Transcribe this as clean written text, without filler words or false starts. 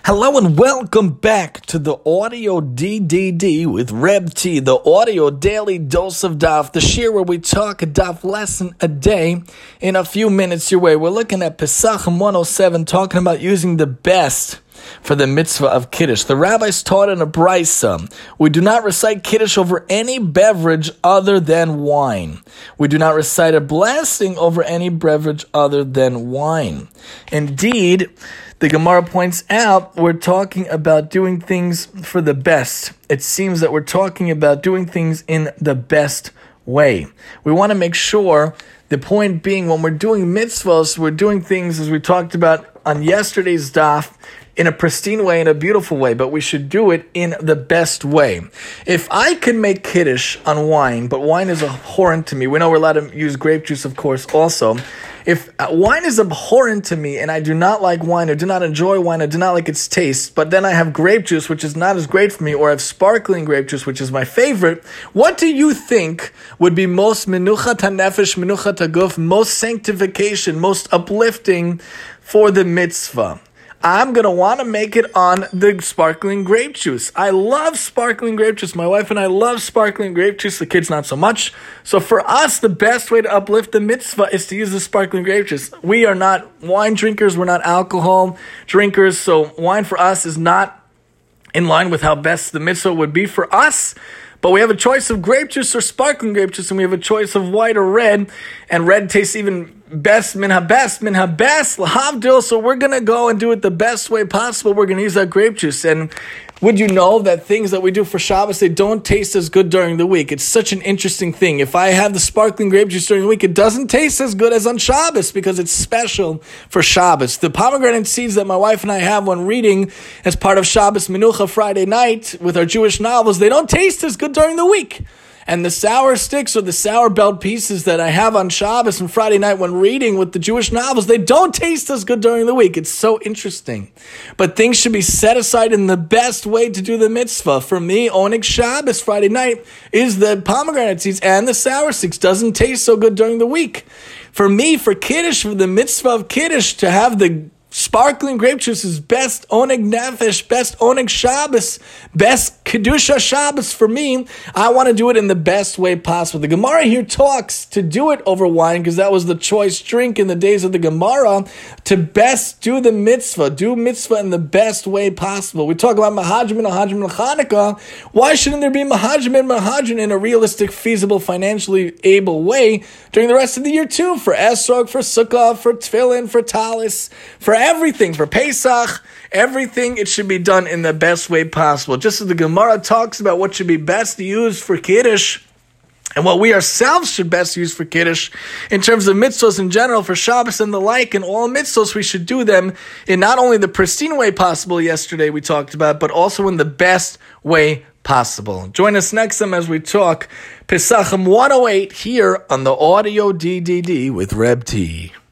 Hello and welcome back to the Audio DDD with Reb T, the audio daily dose of Daf, the shir where we talk a Daf lesson a day in a few minutes your way. We're looking at Pesachim 107, talking about using the best for the mitzvah of Kiddush. The rabbis taught in a brisa, we do not recite Kiddush over any beverage other than wine. We do not recite a blessing over any beverage other than wine. Indeed, the Gemara points out we're talking about doing things for the best. It seems that we're talking about doing things in the best way. We want to make sure, the point being, when we're doing mitzvahs, we're doing things, as we talked about on yesterday's daf, in a pristine way, in a beautiful way, but we should do it in the best way. If I can make Kiddush on wine, but wine is abhorrent to me, we know we're allowed to use grape juice, of course, also. If wine is abhorrent to me and I do not like wine or do not enjoy wine or do not like its taste, but then I have grape juice, which is not as great for me, or I have sparkling grape juice, which is my favorite, what do you think would be most menuchat hanefesh, menuchat haguf, most sanctification, most uplifting for the mitzvah? I'm going to want to make it on the sparkling grape juice. I love sparkling grape juice. My wife and I love sparkling grape juice. The kids not so much. So for us, the best way to uplift the mitzvah is to use the sparkling grape juice. We are not wine drinkers. We're not alcohol drinkers. So wine for us is not in line with how best the mitzvah would be for us. But we have a choice of grape juice or sparkling grape juice, and we have a choice of white or red, and red tastes even best, min ha-best, lahavdil, so we're going to go and do it the best way possible. We're going to use that grape juice, and would you know that things that we do for Shabbos, they don't taste as good during the week? It's such an interesting thing. If I have the sparkling grape juice during the week, it doesn't taste as good as on Shabbos because it's special for Shabbos. The pomegranate seeds that my wife and I have when reading as part of Shabbos Menucha Friday night with our Jewish novels, they don't taste as good during the week. And the sour sticks or the sour belt pieces that I have on Shabbos and Friday night when reading with the Jewish novels, they don't taste as good during the week. It's so interesting. But things should be set aside in the best way to do the mitzvah. For me, Oneg Shabbos Friday night is the pomegranate seeds and the sour sticks. Doesn't taste so good during the week. For me, for Kiddush, for the mitzvah of Kiddush, to have the sparkling grape juice is best Oneg Nefesh, best Oneg Shabbos, best Kedusha Shabbos for me. I want to do it in the best way possible. The Gemara here talks to do it over wine because that was the choice drink in the days of the Gemara, to best do the mitzvah, do mitzvah in the best way possible. We talk about Mahajim and Chanukah. Why shouldn't there be Mahajim in a realistic, feasible, financially able way during the rest of the year too? For Esrog, for Sukkah, for Tefillin, for Talis, for everything, for Pesach, everything, it should be done in the best way possible. Just as the Gemara talks about what should be best used for Kiddush, and what we ourselves should best use for Kiddush, in terms of mitzvahs in general, for Shabbos and the like, and all mitzvahs, we should do them in not only the pristine way possible yesterday we talked about, but also in the best way possible. Join us next time as we talk Pesachim 108 here on the Audio DDD with Reb T.